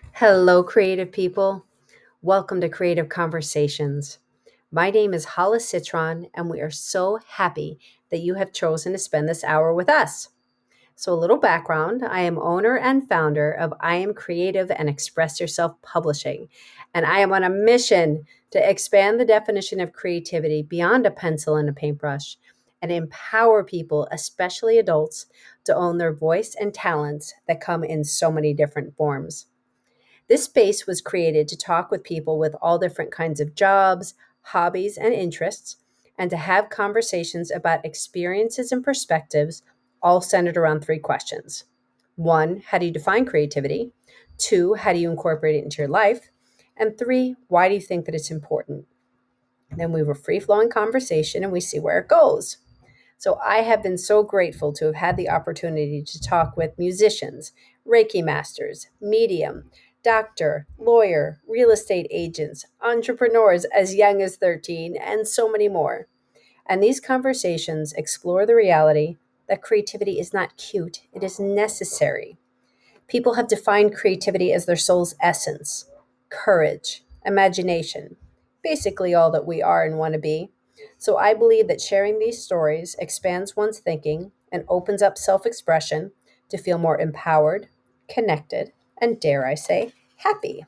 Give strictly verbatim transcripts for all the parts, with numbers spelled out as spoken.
Hello, creative people. Welcome to Creative Conversations. My name is Hala Citron, and we are so happy that you have chosen to spend this hour with us. So, a little background: I am owner and founder of I Am Creative and Express Yourself Publishing, and I am on a mission to expand the definition of creativity beyond a pencil and a paintbrush and empower people, especially adults, to own their voice and talents that come in so many different forms. This space was created to talk with people with all different kinds of jobs, hobbies, and interests, and to have conversations about experiences and perspectives, all centered around three questions. One, how do you define creativity? Two, how do you incorporate it into your life? And three, why do you think that it's important? Then we have a free flowing conversation and we see where it goes. So I have been so grateful to have had the opportunity to talk with musicians, Reiki masters, medium, doctor, lawyer, real estate agents, entrepreneurs as young as thirteen, and so many more. And these conversations explore the reality that creativity is not cute, it is necessary. People have defined creativity as their soul's essence, courage, imagination, basically all that we are and want to be. So I believe that sharing these stories expands one's thinking and opens up self expression to feel more empowered, connected, and dare I say, happy.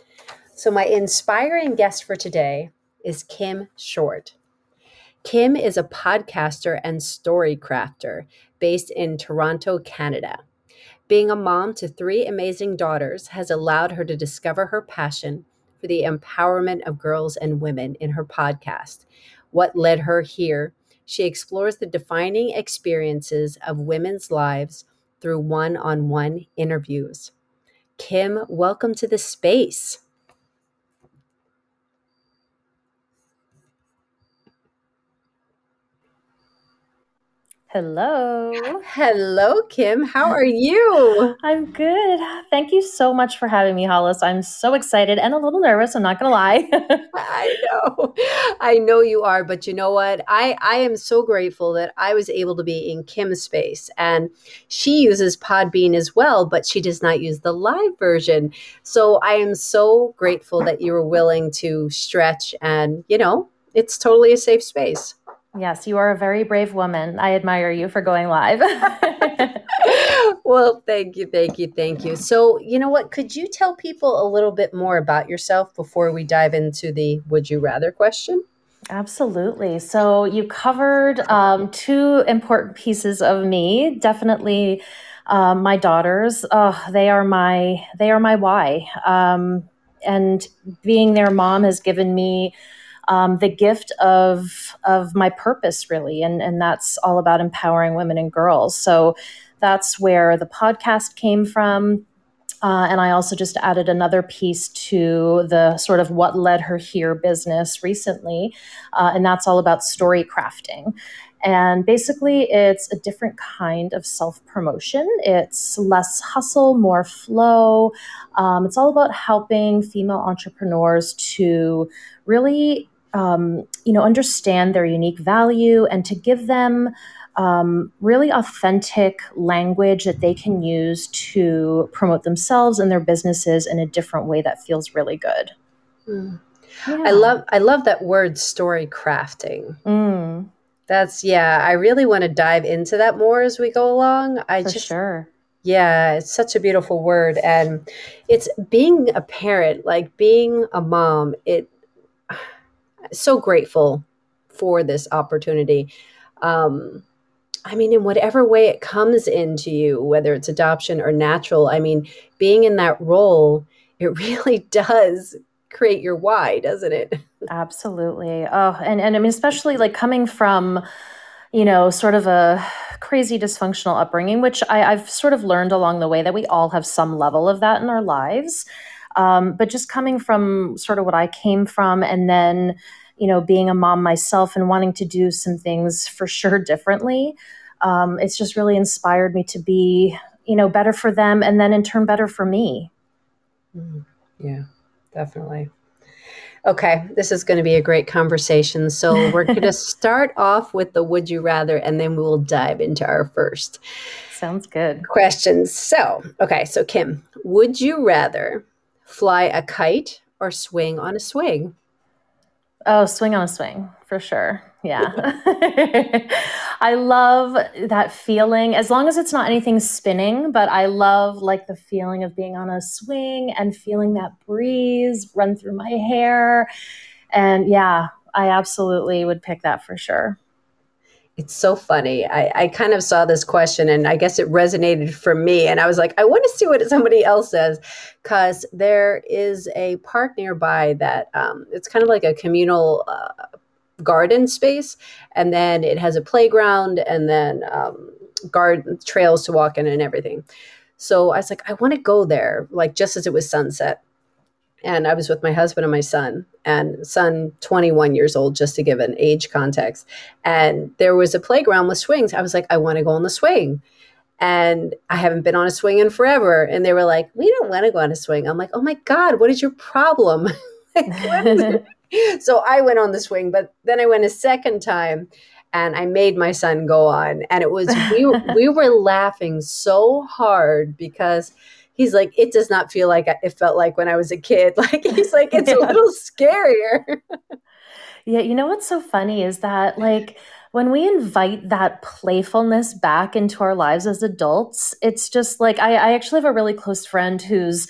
So my inspiring guest for today is Kim Short. Kim is a podcaster and story crafter based in Toronto, Canada. Being a mom to three amazing daughters has allowed her to discover her passion for the empowerment of girls and women in her podcast. What led her here? She explores the defining experiences of women's lives through one on one interviews. Kim, welcome to the space. Hello. Hello, Kim. How are you? I'm good. Thank you so much for having me, Hollis. I'm so excited and a little nervous, I'm not going to lie. I know. I know you are, but you know what? I I am so grateful that I was able to be in Kim's space, and she uses Podbean as well, but she does not use the live version. So I am so grateful that you were willing to stretch, and you know, it's totally a safe space. Yes, you are a very brave woman. I admire you for going live. Well, thank you, thank you, thank you. So, you know what? Could you tell people a little bit more about yourself before we dive into the would you rather question? Absolutely. So you covered um, two important pieces of me. Definitely, um, my daughters. Oh, they are my they are my why. Um, and being their mom has given me um, the gift of of my purpose, really, and and that's all about empowering women and girls. So that's where the podcast came from. Uh, and I also just added another piece to the sort of what led her here business recently. Uh, and that's all about story crafting. And basically, it's a different kind of self promotion. It's less hustle, more flow. Um, it's all about helping female entrepreneurs to really, um, you know, understand their unique value and to give them um, really authentic language that they can use to promote themselves and their businesses in a different way that feels really good. Mm. I Yeah. love I love that word story crafting. Mm, That's yeah, I really want to dive into that more as we go along. I for just sure. yeah, it's such a beautiful word and it's being a parent, like being a mom, it so grateful for this opportunity. Um I mean, in whatever way it comes into you, whether it's adoption or natural, I mean, being in that role, it really does create your why, doesn't it? Absolutely. Oh, and, and I mean, especially like coming from, you know, sort of a crazy dysfunctional upbringing, which I, I've sort of learned along the way that we all have some level of that in our lives. Um, but just coming from sort of what I came from and then, you know, being a mom myself and wanting to do some things for sure differently, um, it's just really inspired me to be, you know, better for them and then in turn better for me. Mm, yeah, definitely. Okay, this is going to be a great conversation. So, we're going to start off with the would you rather, and then we will dive into our first Sounds good. questions. So, okay, so Kim, would you rather Fly a kite or swing on a swing? Oh, swing on a swing for sure. Yeah. I love that feeling as long as it's not anything spinning, but I love like the feeling of being on a swing and feeling that breeze run through my hair. And yeah, I absolutely would pick that for sure. It's so funny. I, I kind of saw this question and I guess it resonated for me. And I was like, I want to see what somebody else says because there is a park nearby that um, it's kind of like a communal uh, garden space. And then it has a playground and then um, garden trails to walk in and everything. So I was like, I want to go there, like just as it was sunset. And I was with my husband and my son, and son twenty-one years old, just to give an age context. And there was a playground with swings. I was like, I want to go on the swing. And I haven't been on a swing in forever. And they were like, we don't want to go on a swing. I'm like, oh my God, what is your problem? Like, what is it? So I went on the swing, but then I went a second time and I made my son go on. And it was, we, we were laughing so hard because he's like, it does not feel like it felt like when I was a kid. Like, he's like, it's Yeah. a little scarier. Yeah, you know what's so funny is that like when we invite that playfulness back into our lives as adults, it's just like I, I actually have a really close friend who's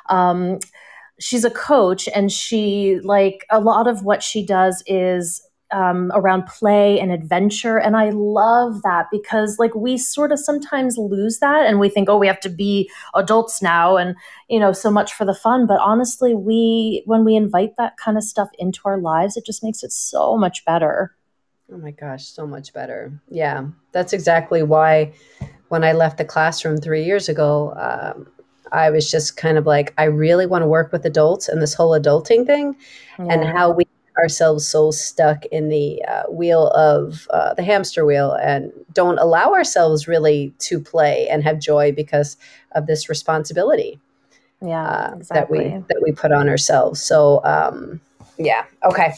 um she's a coach and she like a lot of what she does is um, around play and adventure. And I love that because like we sort of sometimes lose that and we think, oh, we have to be adults now and, you know, so much for the fun. But honestly, we, when we invite that kind of stuff into our lives, it just makes it so much better. Oh my gosh, so much better. Yeah, that's exactly why when I left the classroom three years ago, um, I was just kind of like, I really want to work with adults and this whole adulting thing and Yeah. how we get ourselves so stuck in the uh, wheel of uh, the hamster wheel and don't allow ourselves really to play and have joy because of this responsibility Yeah, uh, that we exactly. that we put on ourselves. So um, yeah, okay.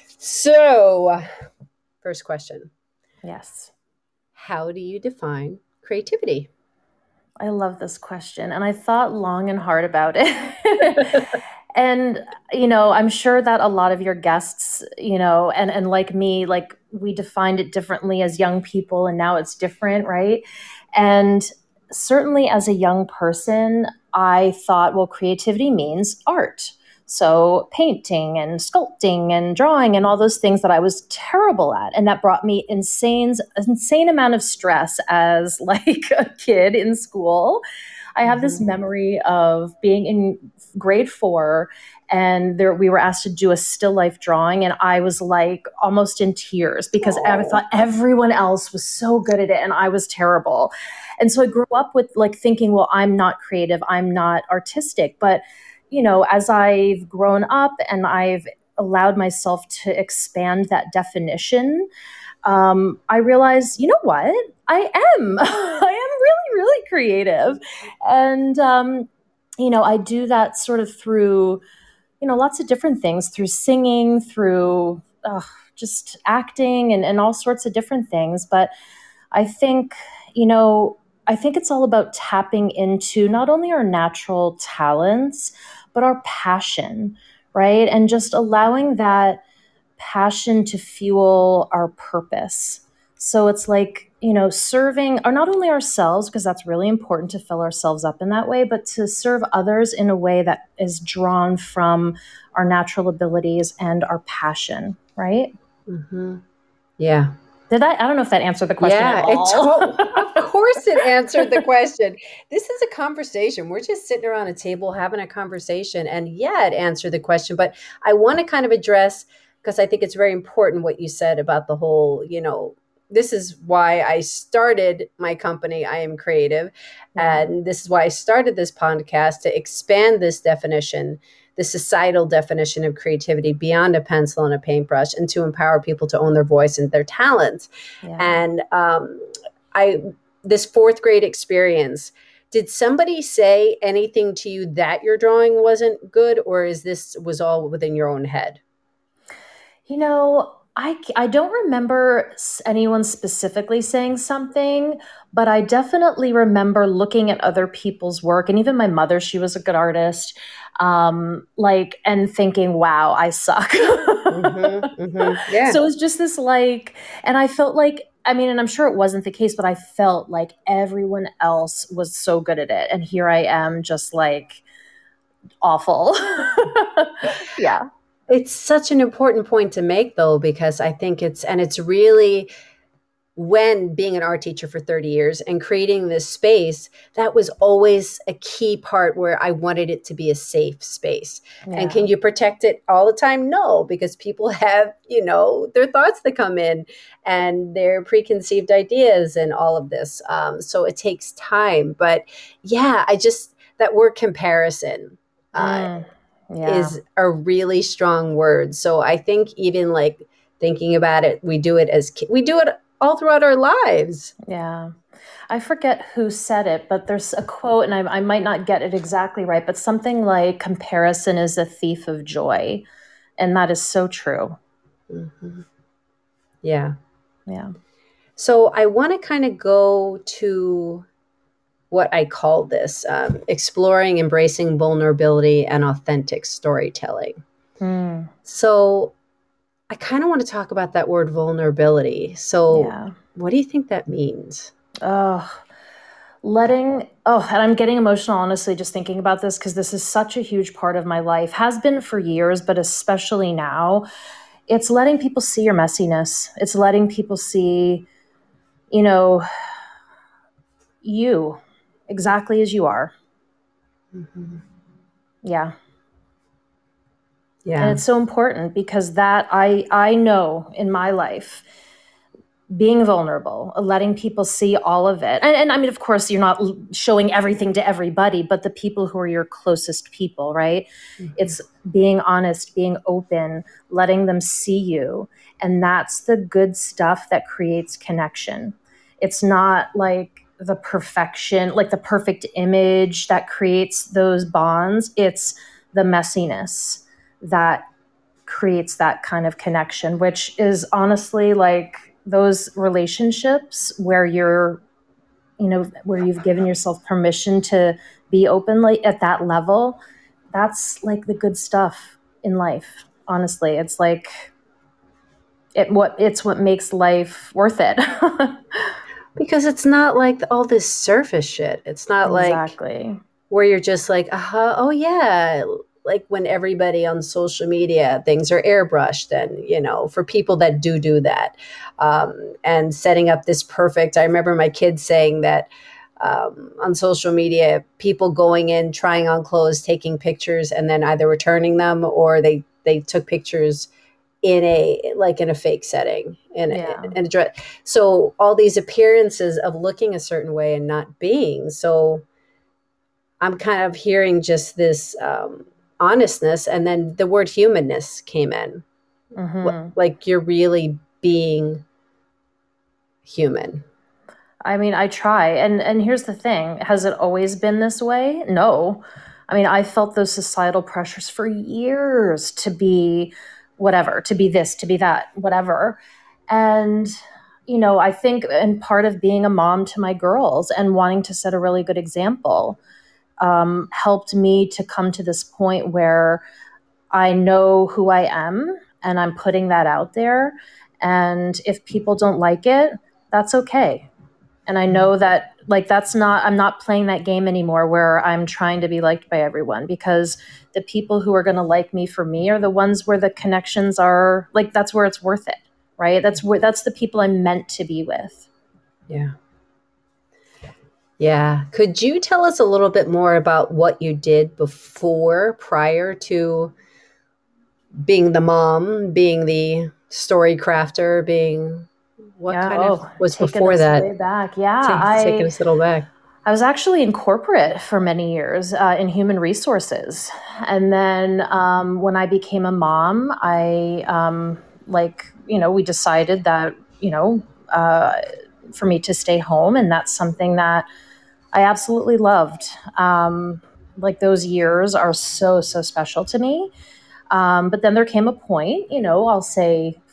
So first question. Yes. How do you define creativity? I love this question. And I thought long and hard about it. And, you know, I'm sure that a lot of your guests, you know, and, and like me, like we defined it differently as young people and now it's different, right? And certainly as a young person, I thought, well, creativity means art. So painting and sculpting and drawing and all those things that I was terrible at. And that brought me insane, insane amount of stress as like a kid in school. I have this Mhm. memory of being in grade four and there we were asked to do a still life drawing and I was like almost in tears because I Oh, thought everyone else was so good at it and I was terrible. And so I grew up with like thinking, well, I'm not creative, I'm not artistic. But, you know, as I've grown up and I've allowed myself to expand that definition, um, I realized, you know what? I am. I am really, really creative. And, um, you know, I do that sort of through, you know, lots of different things through singing, through uh, just acting and, and all sorts of different things. But I think, you know, I think it's all about tapping into not only our natural talents, but our passion, right? And just allowing that passion to fuel our purpose. So it's like, you know, serving or not only ourselves, because that's really important to fill ourselves up in that way, but to serve others in a way that is drawn from our natural abilities and our passion, right? hmm yeah. Did I? I don't know if that answered the question at Yeah, it all. to- of course it answered the question. This is a conversation. We're just sitting around a table having a conversation and yeah, it answered the question, but I want to kind of address because I think it's very important what you said about the whole, you know, this is why I started my company, I Am Creative, Yeah, and this is why I started this podcast to expand this definition, the societal definition of creativity beyond a pencil and a paintbrush and to empower people to own their voice and their talents. yeah. And um, I this fourth grade experience, did somebody say anything to you that your drawing wasn't good, or is this was all within your own head? You know, I, I don't remember s- anyone specifically saying something, but I definitely remember looking at other people's work, and even my mother, she was a good artist, um, like, and thinking, wow, I suck. Mm-hmm, mm-hmm. Yeah. So it's just this like, and I felt like, I mean, and I'm sure it wasn't the case, but I felt like everyone else was so good at it. And here I am just like awful. Yeah. It's such an important point to make, though, because I think it's, and it's really when being an art teacher for thirty years and creating this space, that was always a key part where I wanted it to be a safe space. And can Yeah. you protect it all the time? No, because people have, you know, their thoughts that come in and their preconceived ideas and all of this. Um, so it takes time. But yeah, I just, that word comparison. Uh, Mm, yeah. is a really strong word. So I think even like thinking about it, we do it as ki- we do it all throughout our lives. Yeah. I forget who said it, but there's a quote, and I, I might not get it exactly right, but something like comparison is a thief of joy. And that is so true. Mhm. Yeah. Yeah. So I want to kind of go to what I call this um, exploring, embracing vulnerability and authentic storytelling. Mm, So I kind of want to talk about that word vulnerability. So, yeah. what do you think that means? Oh, letting, oh, and I'm getting emotional, honestly, just thinking about this because this is such a huge part of my life, has been for years, but especially now. It's letting people see your messiness. It's letting people see, you know, you exactly as you are. Mhm. Yeah. And Yeah. it's so important because that I I know in my life being vulnerable, letting people see all of it. And, and I mean, of course, you're not l- showing everything to everybody, but the people who are your closest people, right? Mhm. It's being honest, being open, letting them see you. And that's the good stuff that creates connection. It's not like the perfection, like the perfect image that creates those bonds. It's the messiness that creates that kind of connection, which is honestly like those relationships where you're, you know, where you've given yourself permission to be open like at that level. That's like the good stuff in life. Honestly, it's like it what it's what makes life worth it. Because it's not like all this surface shit. It's not like Exactly. where you're just like, uh-huh, oh yeah, like when everybody on social media things are airbrushed, and you know, for people that do do that, um, and setting up this perfect. I remember my kids saying that um, on social media, people going in, trying on clothes, taking pictures, and then either returning them or they they took pictures in a like in a fake setting in a, Yeah. in a dress. So all these appearances of looking a certain way and not being so, I'm kind of hearing just this um, honestness, and then the word humanness came in. What, Hmm. like you're really being human. I mean, I try. And and here's the thing, has it always been this way? No. I mean, I felt those societal pressures for years to be whatever, to be this, to be that, whatever. And you know, I think and part of being a mom to my girls and wanting to set a really good example um, helped me to come to this point where I know who I am and I'm putting that out there. And if people don't like it, that's okay. And I know that like that's not I'm not playing that game anymore where I'm trying to be liked by everyone, because the people who are going to like me for me are the ones where the connections are like that's where it's worth it, right? That's where that's the people I'm meant to be with. Yeah. Yeah. Could you tell us a little bit more about what you did before, prior to being the mom, being the story crafter, being what Yeah, kind of oh, was taking before us that? way back. Yeah, Take, taking I us a little back. I was actually in corporate for many years uh, in human resources, and then um, when I became a mom, I um, like you know we decided that you know uh, for me to stay home, and that's something that I absolutely loved. Um, like those years are so so special to me. Um, but then there came a point, you know, I'll say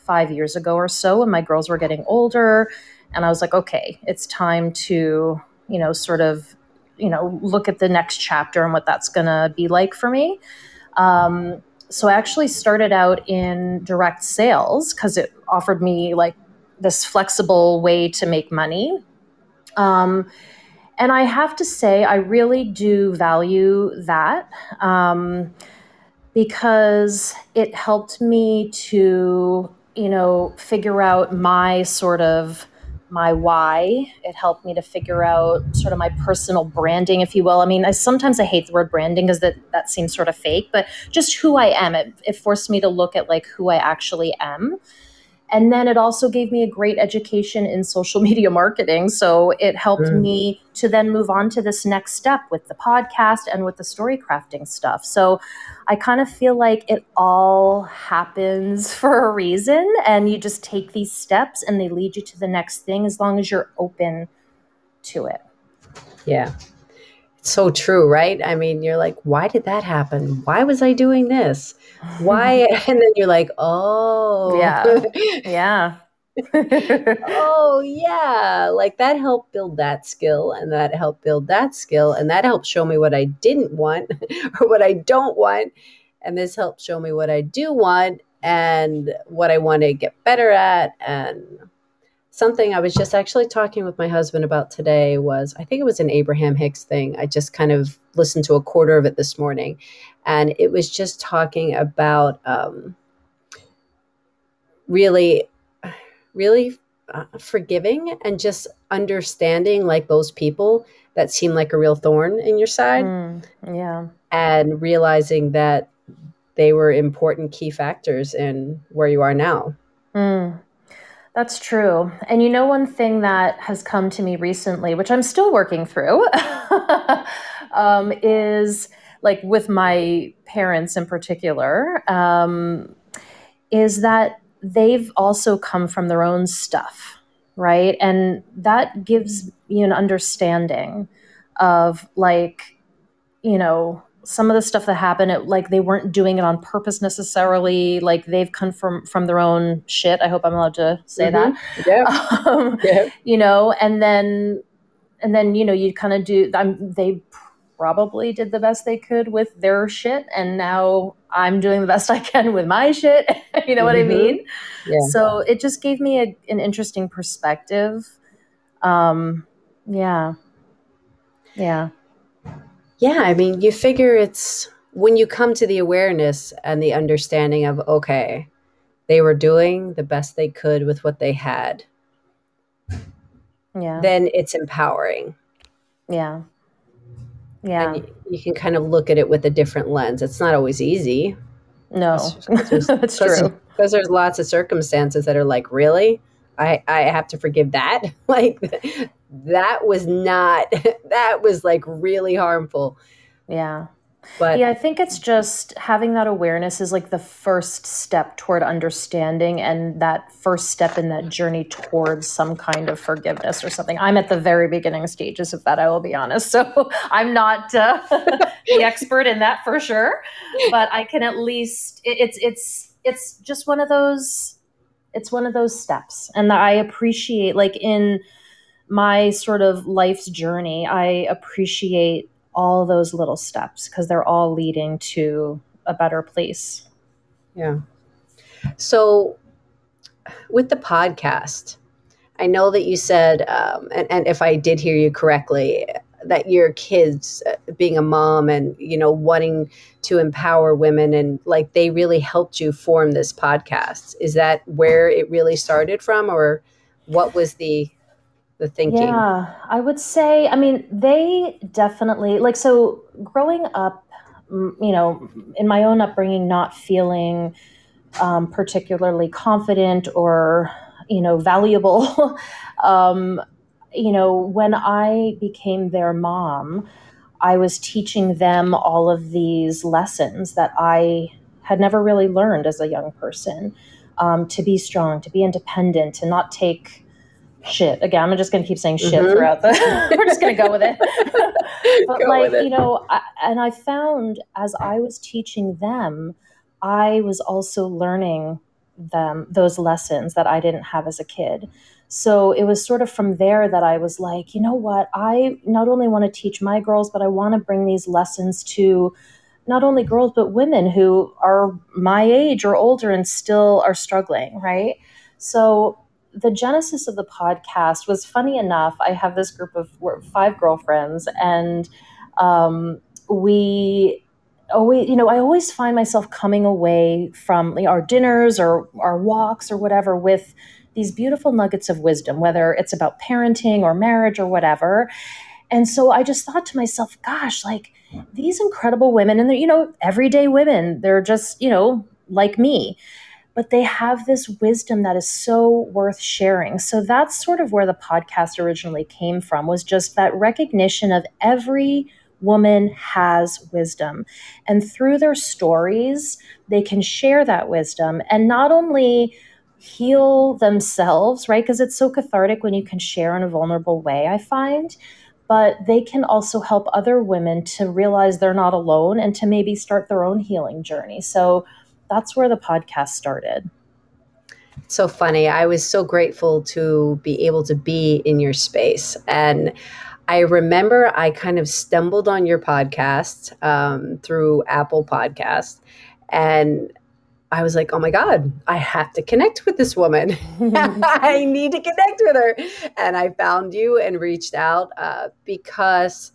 five years ago or so when my girls were getting older. And I was like, okay, it's time to, you know, sort of, you know, look at the next chapter and what that's going to be like for me. Um, so I actually started out in direct sales because it offered me like this flexible way to make money. Um, and I have to say, I really do value that. Um, because it helped me to, you know, figure out my sort of my why. It helped me to figure out sort of my personal branding, if you will. I mean, I sometimes I hate the word branding because that, that seems sort of fake, but just who I am. It, it forced me to look at like who I actually am. And then it also gave me a great education in social media marketing. So it helped Mm. me to then move on to this next step with the podcast and with the story crafting stuff. So I kind of feel like it all happens for a reason, and you just take these steps and they lead you to the next thing as long as you're open to it. Yeah. It's so true, right? I mean, you're like, why did that happen? Why was I doing this? Why? And then you're like, oh, Yeah. Yeah. oh, yeah. Like that helped build that skill, and that helped build that skill, and that helped show me what I didn't want or what I don't want. And this helped show me what I do want and what I want to get better at. And something I was just actually talking with my husband about today was, I think it was an Abraham Hicks thing. I just kind of listened to a quarter of it this morning. And it was just talking about um, really, really uh, forgiving and just understanding like those people that seem like a real thorn in your side. Mm, yeah. And realizing that they were important key factors in where you are now. Mm. That's true. And you know, one thing that has come to me recently, which I'm still working through, um, is like with my parents in particular, um, is that they've also come from their own stuff, right? And that gives you an understanding of like, you know, some of the stuff that happened, it, like they weren't doing it on purpose necessarily. Like they've come from from their own shit. I hope I'm allowed to say Mm-hmm. that. Yep. Um, Yep. you know, and then and then you know you kind of do. I'm, they probably did the best they could with their shit, and now I'm doing the best I can with my shit. You know what I Mm-hmm. mean? Yeah. So it just gave me a, an interesting perspective. Um, yeah, yeah. Yeah, I mean, you figure it's when you come to the awareness and the understanding of, okay, they were doing the best they could with what they had, Yeah. then it's empowering. Yeah. Yeah. And you, you can kind of look at it with a different lens. It's not always easy. No, Because there's, that's cause, true. cause there's lots of circumstances that are like, really? I, I have to forgive that? Like, that was not, that was like really harmful. Yeah. But Yeah, I think it's just having that awareness is like the first step toward understanding and that first step in that journey towards some kind of forgiveness or something. I'm at the very beginning stages of that, I will be honest. So I'm not uh, the expert in that for sure, but I can at least, it, it's, it's, it's just one of those, it's one of those steps. And I appreciate like in my sort of life's journey, I appreciate all those little steps because they're all leading to a better place. yeah. So with the podcast, I know that you said, um, and, and if I did hear you correctly, that your kids, uh, being a mom and, you know, wanting to empower women and like they really helped you form this podcast. Is that where it really started from, or what was the the thinking? Yeah, I would say, I mean, they definitely, like, so growing up, m- you know, in my own upbringing, not feeling um, particularly confident or, you know, valuable, um, you know, when I became their mom, I was teaching them all of these lessons that I had never really learned as a young person, um, to be strong, to be independent, to not take shit. Again, I'm just going to keep saying shit Mm-hmm. throughout the, we're just going to go with it. But Go like, with it. you know, I, and I found as I was teaching them, I was also learning them those lessons that I didn't have as a kid. So it was sort of from there that I was like, you know what? I not only want to teach my girls, but I want to bring these lessons to not only girls, but women who are my age or older and still are struggling, right? So the genesis of the podcast was funny enough. I have this group of we're five girlfriends, and um, we always, you know, I always find myself coming away from like, our dinners or our walks or whatever with these beautiful nuggets of wisdom, whether it's about parenting or marriage or whatever. And so I just thought to myself, gosh, like these incredible women, and they're, you know, everyday women, they're just, you know, like me, but they have this wisdom that is so worth sharing. So that's sort of where the podcast originally came from, was just that recognition of every woman has wisdom. And through their stories, they can share that wisdom and not only heal themselves, right? Because it's so cathartic when you can share in a vulnerable way, I find, but they can also help other women to realize they're not alone and to maybe start their own healing journey. So that's where the podcast started. So funny. I was so grateful to be able to be in your space. And I remember I kind of stumbled on your podcast um, through Apple Podcast. And I was like, oh my God, I have to connect with this woman. I need to connect with her. And I found you and reached out uh, because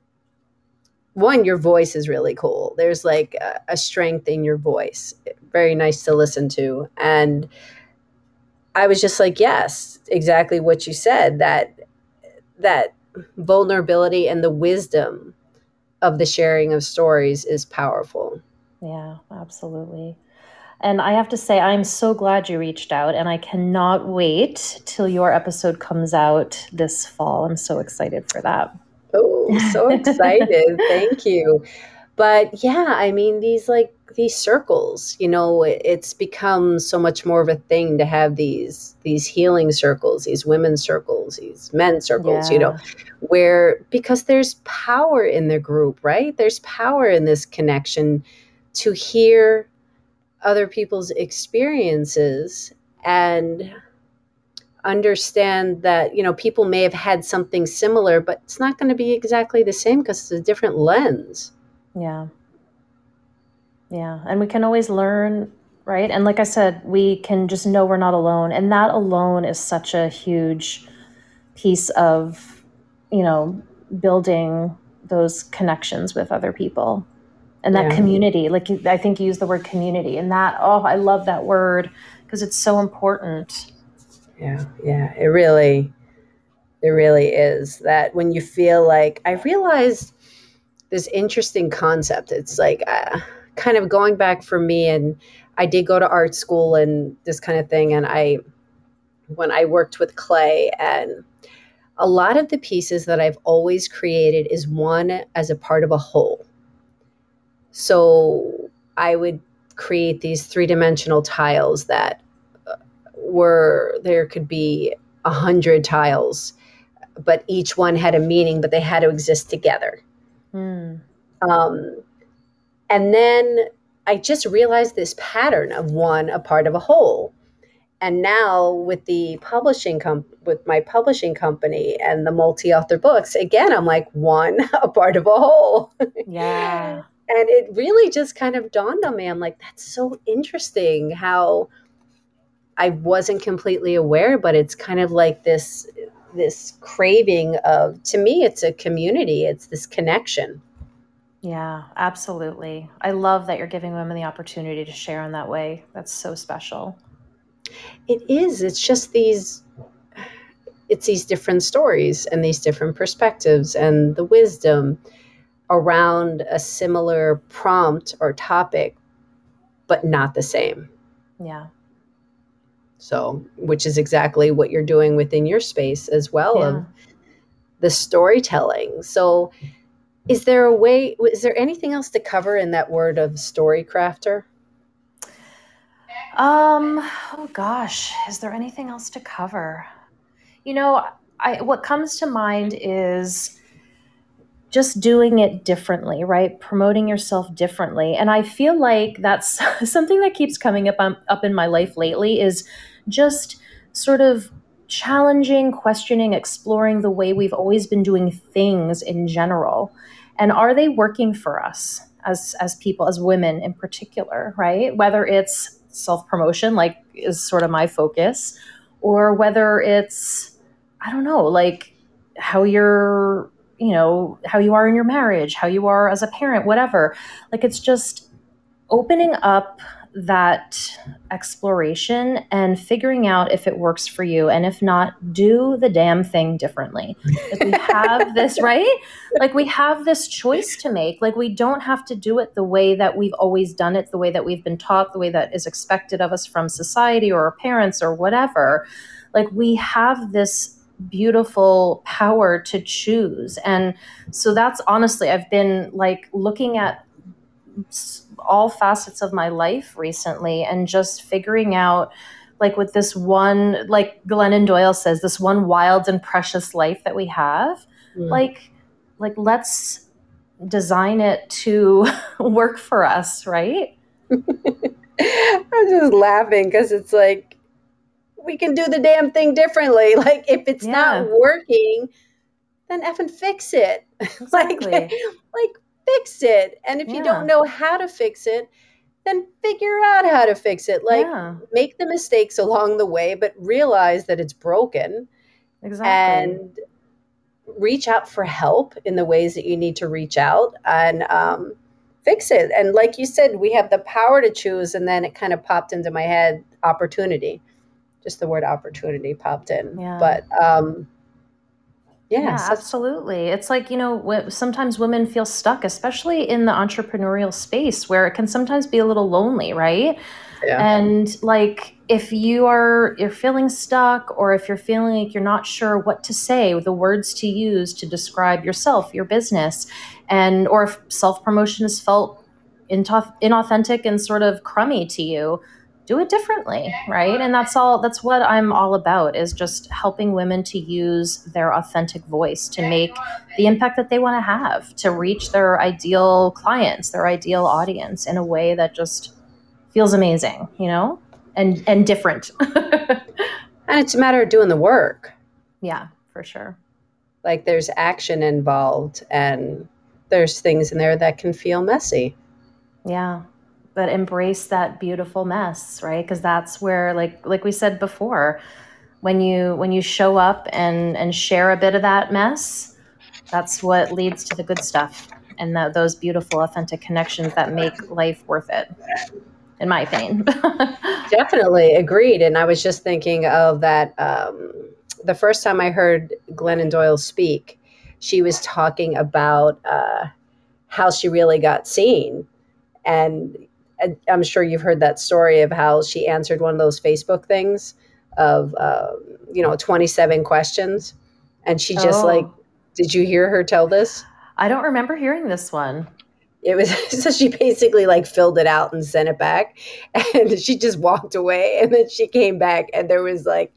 one, your voice is really cool. There's like a, a strength in your voice. Very nice to listen to. And I was just like, yes, exactly what you said, that that vulnerability and the wisdom of the sharing of stories is powerful. Yeah, absolutely. And I have to say, I'm so glad you reached out, and I cannot wait till your episode comes out this fall. I'm so excited for that. Oh, so excited. Thank you. But yeah, I mean, these like these circles, you know, it- it's become so much more of a thing to have these these healing circles, these women's circles, these men's circles, you know, Yeah. where because there's power in the group, right? There's power in this connection to hear other people's experiences and understand that, you know, people may have had something similar, but it's not going to be exactly the same because it's a different lens. Yeah. Yeah. And we can always learn, right? And like I said, we can just know we're not alone. And that alone is such a huge piece of, you know, building those connections with other people and that Yeah. community. Like you- I think you used the word community, and that, oh, I love that word because it's so important. Yeah. Yeah. It really, it really is that when you feel like I realized this interesting concept, it's like uh, kind of going back for me. And I did go to art school and this kind of thing. And I, when I worked with clay, and a lot of the pieces that I've always created is one as a part of a whole. So I would create these three dimensional tiles that uh, were, there could be a hundred tiles, but each one had a meaning, but they had to exist together. Mm. Um, and then I just realized this pattern of one a part of a whole. And now with the publishing com- with my publishing company and the multi-author books, again, I'm like one a part of a whole. Yeah. And it really just kind of dawned on me. I'm like, that's so interesting how I wasn't completely aware, but it's kind of like this this craving of, to me, it's a community. It's this connection. Yeah, absolutely. I love that you're giving women the opportunity to share in that way. That's so special. It is. It's just these it's these different stories and these different perspectives and the wisdom around a similar prompt or topic, but not the same. Yeah. So, which is exactly what you're doing within your space as well, Yeah. of the storytelling. So, is there a way, is there anything else to cover in that word of story crafter? Um, oh gosh, is there anything else to cover? You know, I what comes to mind is just doing it differently, right? Promoting yourself differently. And I feel like that's something that keeps coming up um, up in my life lately is just sort of challenging, questioning, exploring the way we've always been doing things in general. And are they working for us as as people, as women in particular, right? Whether it's self-promotion, like is sort of my focus, or whether it's, I don't know, like how you're, you know, how you are in your marriage, how you are as a parent, whatever. Like it's just opening up that exploration and figuring out if it works for you. And if not, do the damn thing differently. Like we have this, right? Like we have this choice to make. Like we don't have to do it the way that we've always done it, the way that we've been taught, the way that is expected of us from society or our parents or whatever. Like we have this beautiful power to choose. And so that's honestly, I've been like looking at all facets of my life recently and just figuring out, like with this one, like Glennon Doyle says, this one wild and precious life that we have, Mm. like like let's design it to work for us, right? I'm just laughing because it's like we can do the damn thing differently. Like if it's Yeah. not working, then effing fix it. Exactly. like like fix it. And if you Yeah. don't know how to fix it, then figure out how to fix it. Like Yeah. make the mistakes along the way, but realize that it's broken Exactly. and reach out for help in the ways that you need to reach out and um, fix it. And like you said, we have the power to choose. And then it kind of popped into my head, opportunity. Just the word opportunity popped in. Yeah. But um, yeah, Yeah, so- absolutely. It's like, you know, w- sometimes women feel stuck, especially in the entrepreneurial space where it can sometimes be a little lonely, right? yeah. And like if you are you're feeling stuck, or if you're feeling like you're not sure what to say, the words to use to describe yourself, your business, and or if self-promotion has felt into- inauthentic and sort of crummy to you, do it differently, right? And that's all, that's what I'm all about, is just helping women to use their authentic voice to make the impact that they want to have, to reach their ideal clients, their ideal audience in a way that just feels amazing, you know, and and different. And it's a matter of doing the work. Yeah, for sure. Like there's action involved and there's things in there that can feel messy. Yeah. But embrace that beautiful mess, right? Because that's where, like like we said before, when you when you show up and and share a bit of that mess, that's what leads to the good stuff and the, those beautiful, authentic connections that make life worth it, in my opinion. Definitely agreed. And I was just thinking of that. Um, the first time I heard Glennon Doyle speak, she was talking about uh, how she really got seen. And, and I'm sure you've heard that story of how she answered one of those Facebook things of, uh, you know, twenty-seven questions. And she just Oh. like, did you hear her tell this? I don't remember hearing this one. It was so she basically like filled it out and sent it back, and she just walked away, and then she came back and there was like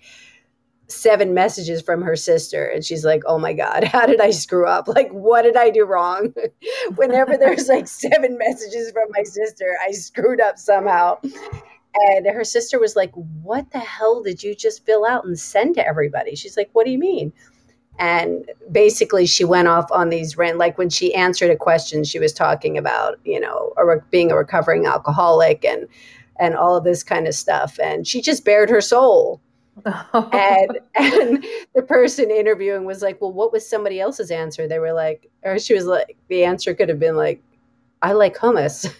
seven messages from her sister, and she's like, oh my god, how did I screw up? Like what did I do wrong? Whenever there's like seven messages from my sister, I screwed up somehow. And her sister was like, what the hell did you just fill out and send to everybody? She's like, what do you mean? And basically she went off on these rant, like when she answered a question, she was talking about, you know, a re- being a recovering alcoholic and, and all of this kind of stuff. And she just bared her soul. and, and the person interviewing was like, well, what was somebody else's answer? They were like, or she was like, the answer could have been like, I like hummus.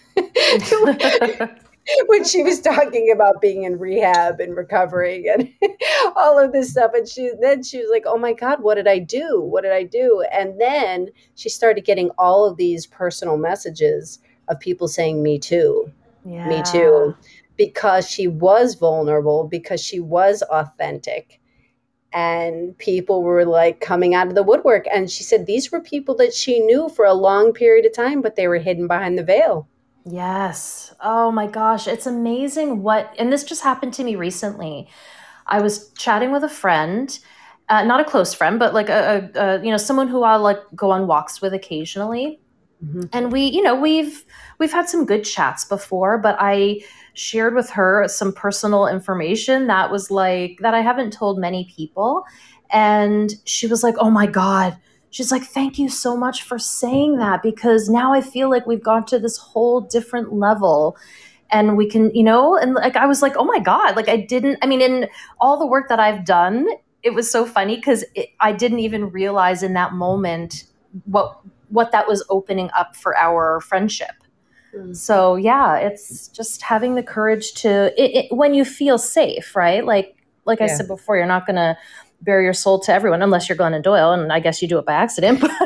When she was talking about being in rehab and recovering and all of this stuff. And she then she was like, oh my God, what did I do? What did I do? And then she started getting all of these personal messages of people saying, me too, Yeah. me too, because she was vulnerable, because she was authentic. And people were like coming out of the woodwork. And she said these were people that she knew for a long period of time, but they were hidden behind the veil. Yes. Oh my gosh. It's amazing what, and this just happened to me recently. I was chatting with a friend uh, not a close friend, but like a, a, a, you know, someone who I'll like go on walks with occasionally. Mm-hmm. And we, you know, we've, we've had some good chats before, but I shared with her some personal information that was like, that I haven't told many people. And she was like, oh my God. She's like, thank you so much for saying that, because now I feel like we've gone to this whole different level and we can, you know, and like, I was like, oh my God, like I didn't, I mean, in all the work that I've done, it was so funny because I didn't even realize in that moment what, what that was opening up for our friendship. Mm. So yeah, it's just having the courage to, it, it, when you feel safe, right? Like, like yeah. I said before, you're not going to bare your soul to everyone unless you're Glennon Doyle. And I guess you do it by accident, but,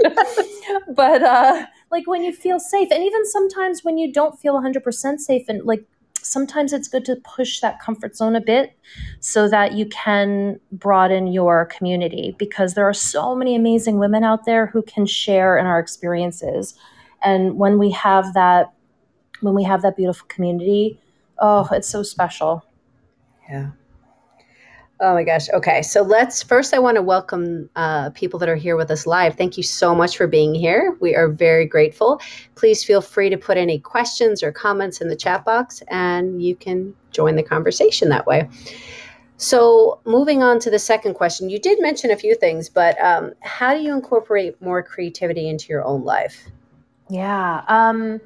but uh, like when you feel safe, and even sometimes when you don't feel one hundred percent safe, and like, sometimes it's good to push that comfort zone a bit so that you can broaden your community, because there are so many amazing women out there who can share in our experiences. And when we have that, when we have that beautiful community, oh, it's so special. Yeah. Oh my gosh. Okay. So let's first, I want to welcome uh, people that are here with us live. Thank you so much for being here. We are very grateful. Please feel free to put any questions or comments in the chat box and you can join the conversation that way. So moving on to the second question, you did mention a few things, but um, how do you incorporate more creativity into your own life? Yeah. Um,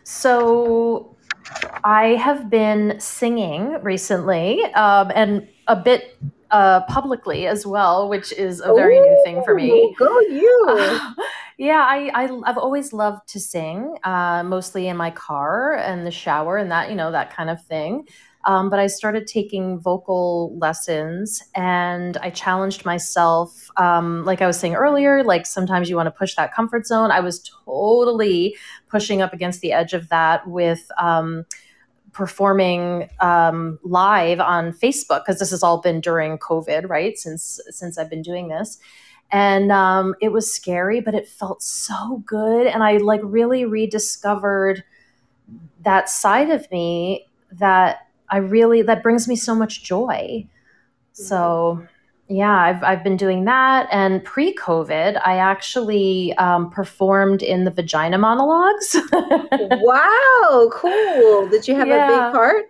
so I have been singing recently, um, and a bit uh, publicly as well, which is a very Ooh, new thing for me. Go you! Uh, yeah, I, I I've always loved to sing, uh, mostly in my car and the shower and that, you know, that kind of thing. Um, but I started taking vocal lessons, and I challenged myself. Um, like I was saying earlier, like sometimes you want to push that comfort zone. I was totally pushing up against the edge of that with um, performing um, live on Facebook, because this has all been during COVID, right? Since since I've been doing this. And um, it was scary, but it felt so good. And I like really rediscovered that side of me that I really, that brings me so much joy. So yeah, I've, I've been doing that. And pre-COVID, I actually um, performed in the Vagina Monologues. Wow, cool. Did you have yeah. a big part?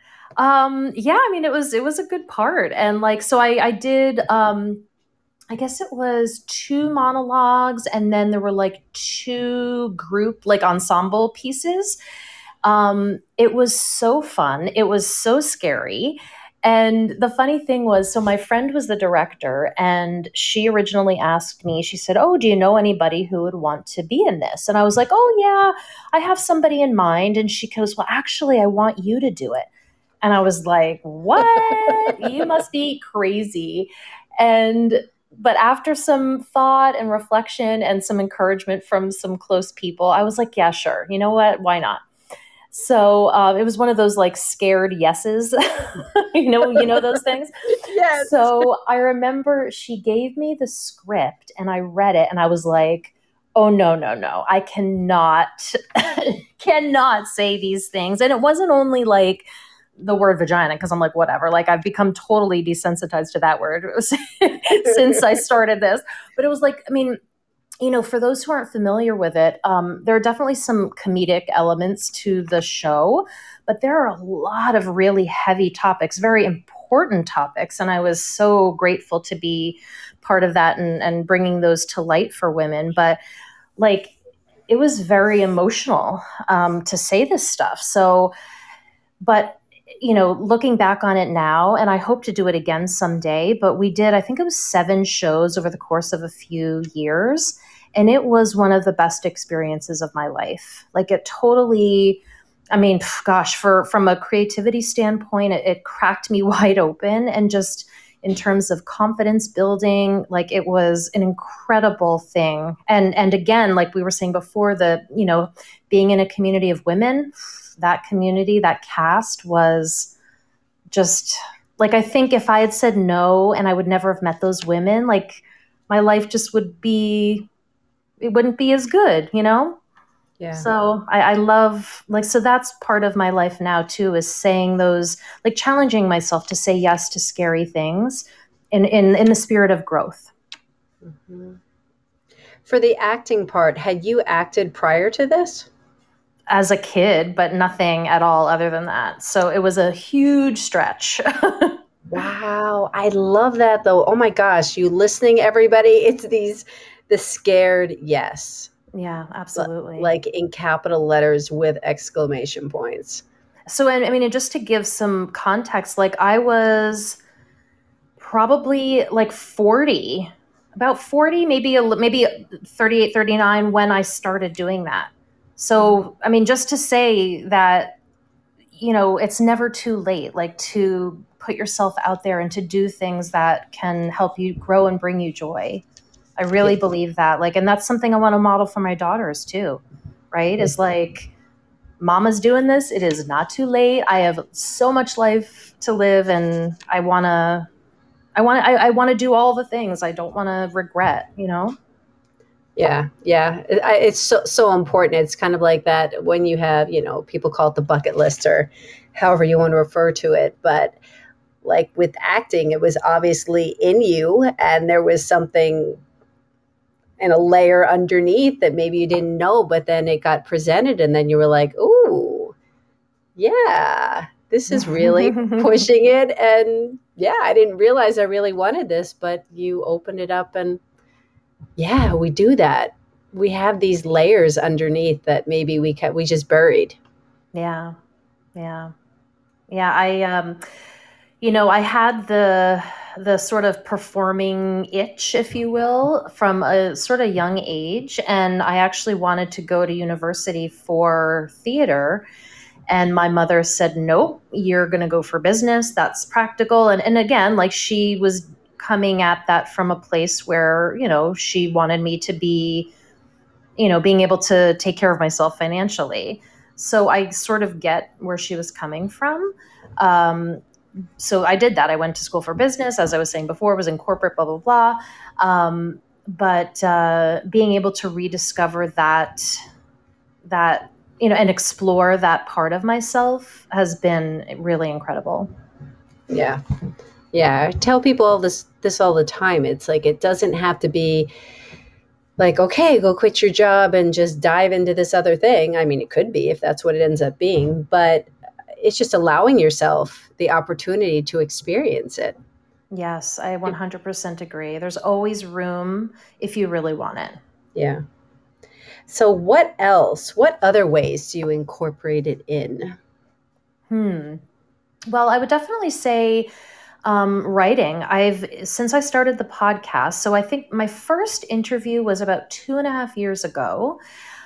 Um, yeah, I mean, it was, it was a good part. And like, so I, I did, um, I guess it was two monologues, and then there were like two group, like ensemble pieces. Um, it was so fun. It was so scary. And the funny thing was, so my friend was the director, and she originally asked me, she said, oh, do you know anybody who would want to be in this? And I was like, oh yeah, I have somebody in mind. And she goes, well, actually, I want you to do it. And I was like, what? You must be crazy. And But after some thought and reflection and some encouragement from some close people, I was like, yeah, sure. You know what? Why not? So uh, it was one of those like scared yeses, you know, you know, those things. Yes. So I remember she gave me the script and I read it and I was like, oh, no, no, no, I cannot, cannot say these things. And it wasn't only like the word vagina, because I'm like, whatever, like I've become totally desensitized to that word since I started this. But it was like, I mean, you know, for those who aren't familiar with it, um, there are definitely some comedic elements to the show, but there are a lot of really heavy topics, very important topics. And I was so grateful to be part of that and, and bringing those to light for women. But like, it was very emotional um, to say this stuff. So, but you know, looking back on it now, and I hope to do it again someday, but we did, I think it was seven shows over the course of a few years. And it was one of the best experiences of my life. Like it totally, I mean, gosh, for, from a creativity standpoint, it, it cracked me wide open. And just in terms of confidence building, like it was an incredible thing. And, and again, like we were saying before, the, you know, being in a community of women, that community, that cast was just like, I think if I had said no and I would never have met those women, like my life just would be, it wouldn't be as good, you know? Yeah. So I, I love, like, so that's part of my life now too, is saying those, like challenging myself to say yes to scary things in, in, in the spirit of growth. Mm-hmm. For the acting part, had you acted prior to this? As a kid, but nothing at all other than that. So it was a huge stretch. Wow. I love that though. Oh my gosh. You listening, everybody? It's these, the scared yes. Yeah, absolutely. Like in capital letters with exclamation points. So, I mean, just to give some context, like I was probably like forty, about forty, maybe, a, maybe thirty-eight, thirty-nine when I started doing that. So, I mean, just to say that, you know, it's never too late, like to put yourself out there and to do things that can help you grow and bring you joy. I really yeah. believe that. Like, and that's something I want to model for my daughters too, right? Is like, mama's doing this. It is not too late. I have so much life to live, and I want to, I want to, I, I want to do all the things. I don't want to regret, you know? Yeah. Yeah. It, I, it's so, so important. It's kind of like that when you have, you know, people call it the bucket list or however you want to refer to it. But like with acting, it was obviously in you, and there was something in a layer underneath that maybe you didn't know, but then it got presented and then you were like, ooh, yeah, this is really pushing it. And yeah, I didn't realize I really wanted this, but you opened it up and yeah, we do that. We have these layers underneath that maybe we ca- we just buried. Yeah. Yeah. Yeah. I, um, you know, I had the, the sort of performing itch, if you will, from a sort of young age. And I actually wanted to go to university for theater. And my mother said, nope, you're going to go for business. That's practical. And, and again, like she was coming at that from a place where, you know, she wanted me to be, you know, being able to take care of myself financially. So I sort of get where she was coming from. Um, so I did that. I went to school for business, as I was saying before, was in corporate, blah, blah, blah. Um, but uh, being able to rediscover that, that, you know, and explore that part of myself has been really incredible. Yeah. Yeah. I tell people all this, this all the time. It's like, it doesn't have to be like, okay, go quit your job and just dive into this other thing. I mean, it could be if that's what it ends up being, but it's just allowing yourself the opportunity to experience it. Yes, I one hundred percent agree. There's always room if you really want it. Yeah. So what else? What other ways do you incorporate it in? Hmm. Well, I would definitely say um, writing. I've, since I started the podcast, so I think my first interview was about two and a half years ago.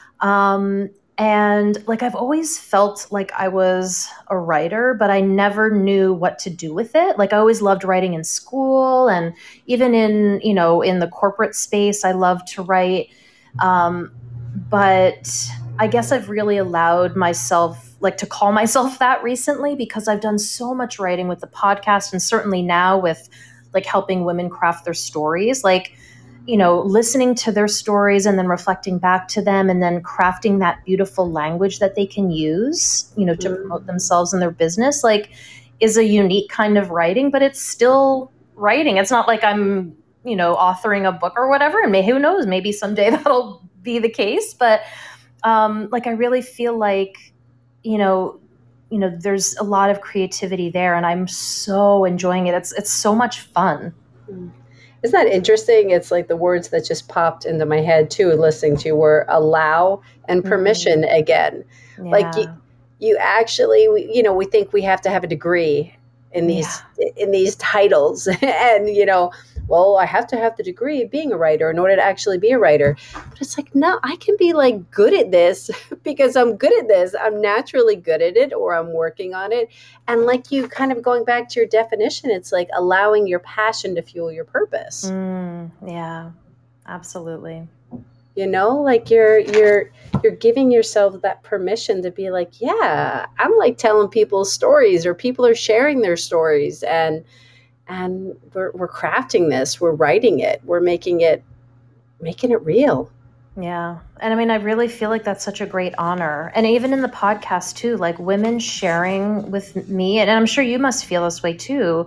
Um, and like, I've always felt like I was a writer, but I never knew what to do with it. Like I always loved writing in school, and even in, you know, in the corporate space, I loved to write. Um, but I guess I've really allowed myself, like, to call myself that recently, because I've done so much writing with the podcast, and certainly now with like helping women craft their stories, like, you know, listening to their stories and then reflecting back to them and then crafting that beautiful language that they can use, you know, to mm-hmm. promote themselves and their business, like, is a unique kind of writing, but it's still writing. It's not like I'm, you know, authoring a book or whatever. And may, who knows, maybe someday that'll be the case. But um, like, I really feel like, you know, you know, there's a lot of creativity there, and I'm so enjoying it. It's, it's so much fun. Mm. Isn't that interesting? It's like the words that just popped into my head too, listening to were allow and permission mm-hmm. again. Yeah. Like you, you actually, we, you know, we think we have to have a degree in these, yeah. in these titles and, you know, well, I have to have the degree of being a writer in order to actually be a writer. But it's like, no, I can be like good at this because I'm good at this. I'm naturally good at it, or I'm working on it. And like you kind of going back to your definition, it's like allowing your passion to fuel your purpose. Mm, yeah, absolutely. You know, like you're, you're, you're giving yourself that permission to be like, yeah, I'm like telling people stories, or people are sharing their stories, and And we're we're crafting this, we're writing it, we're making it making it real. Yeah. And I mean, I really feel like that's such a great honor. And even in the podcast too, like women sharing with me, and I'm sure you must feel this way too.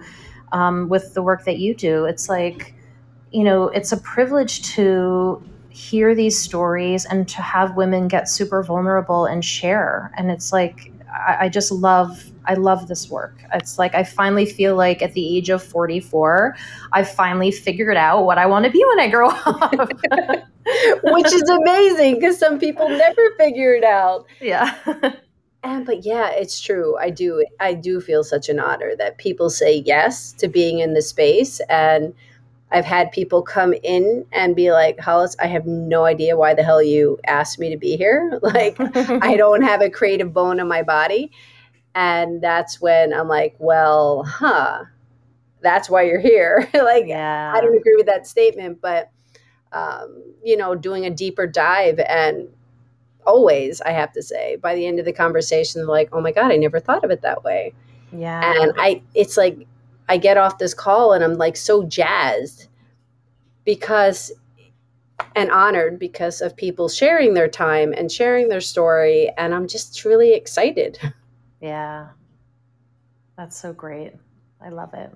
um, with the work that you do. It's like, you know, it's a privilege to hear these stories and to have women get super vulnerable and share. And it's like, I, I just love, I love this work. It's like, I finally feel like at the age of forty-four, I finally figured out what I want to be when I grow up. Which is amazing because some people never figure it out. Yeah. And but yeah, it's true. I do I do feel such an honor that people say yes to being in the space. And I've had people come in and be like, Hollis, I have no idea why the hell you asked me to be here. Like, I don't have a creative bone in my body. And that's when I'm like, well, huh, that's why you're here. Like, Yeah. I don't agree with that statement, but, um, you know, doing a deeper dive, and always, I have to say, by the end of the conversation, like, oh my God, I never thought of it that way. Yeah. And I, it's like, I get off this call and I'm like so jazzed because, and honored because of people sharing their time and sharing their story. And I'm just truly excited. Yeah. That's so great. I love it.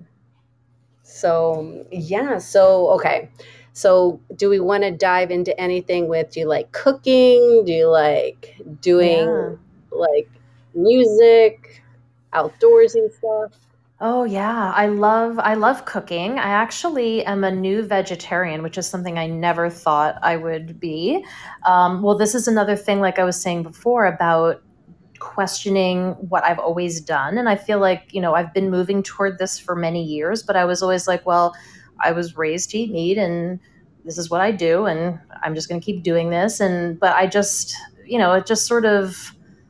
So, yeah. So, okay. So, do we want to dive into anything with, do you like cooking? Do you like doing Yeah. like music, outdoorsy stuff? Oh yeah, I love I love cooking. I actually am a new vegetarian, which is something I never thought I would be. Um, well, this is another thing, like I was saying before, about questioning what I've always done. And I feel like, you know, I've been moving toward this for many years, but I was always like, well, I was raised to eat meat and this is what I do and I'm just going to keep doing this. And but I just, you know, it just sort of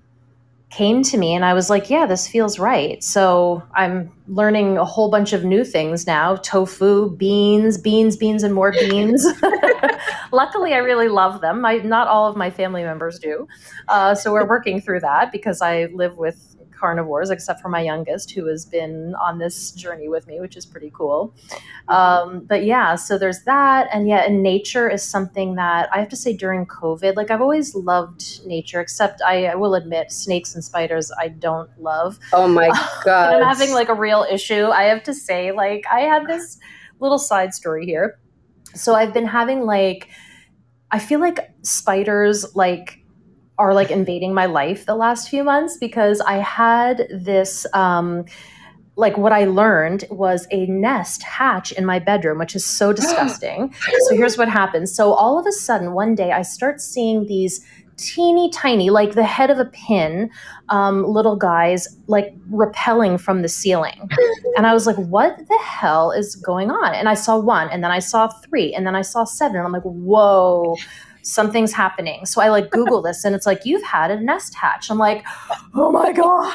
came to me and I was like, yeah, this feels right. So I'm learning a whole bunch of new things now: tofu, beans, beans, beans, and more beans. Luckily, I really love them. I, not all of my family members do. Uh, so we're working through that because I live with carnivores, except for my youngest, who has been on this journey with me, which is pretty cool. Um, but yeah, so there's that. And yeah, and nature is something that I have to say during COVID, like I've always loved nature, except I, I will admit snakes and spiders I don't love. Oh my God. And I'm having like a real issue. I have to say, like, I had this little side story here. So I've been having like, I feel like spiders like are like invading my life the last few months because I had this, um, like what I learned was a nest hatch in my bedroom, which is so disgusting. So here's what happens. So all of a sudden, one day I start seeing these teeny tiny, like the head of a pin, um, little guys like rappelling from the ceiling. And I was like, what the hell is going on? And I saw one, and then I saw three, and then I saw seven. And I'm like, whoa, something's happening. So I like Google this, and it's like, you've had a nest hatch. I'm like, oh my God,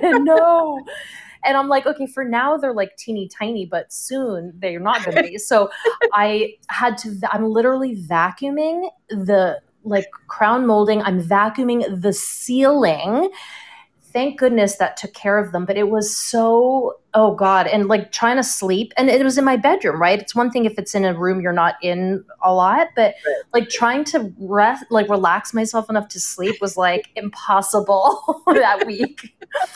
no. And I'm like, okay, for now they're like teeny tiny, but soon they're not going to be. So I had to, I'm literally vacuuming the like crown molding. I'm vacuuming the ceiling. Thank goodness that took care of them. But it was so, oh God. And like trying to sleep. And it was in my bedroom, right? It's one thing if it's in a room you're not in a lot, but like trying to rest, like relax myself enough to sleep was like impossible that week.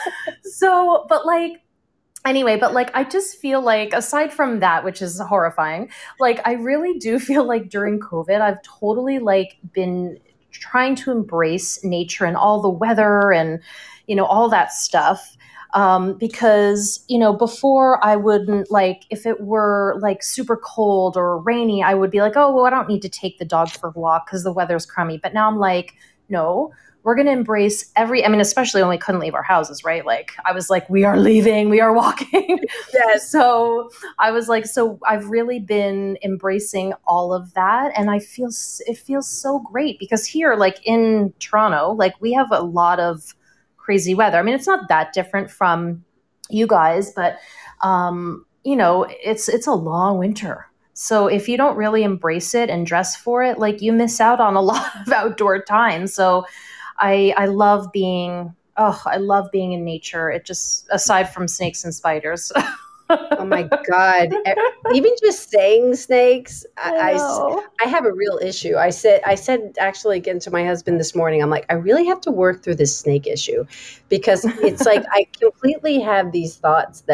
So, but like, anyway, but like, I just feel like aside from that, which is horrifying, like I really do feel like during COVID, I've totally like been trying to embrace nature and all the weather and, you know, all that stuff. Um, because, you know, before I wouldn't like, if it were like super cold or rainy, I would be like, oh, well, I don't need to take the dog for a walk because the weather's crummy. But now I'm like, no, we're going to embrace every, I mean, especially when we couldn't leave our houses, right? Like I was like, we are leaving, we are walking. Yes. So I was like, so I've really been embracing all of that. And I feel, it feels so great because here, like in Toronto, like we have a lot of crazy weather. I mean, it's not that different from you guys, but, um, you know, it's, it's a long winter. So if you don't really embrace it and dress for it, like you miss out on a lot of outdoor time. So I, I love being, oh, I love being in nature. It just, aside from snakes and spiders. Oh my God. Even just saying snakes, I, I know. I, I have a real issue. I said, I said actually again to my husband this morning, I'm like, I really have to work through this snake issue because it's like, I completely have these thoughts that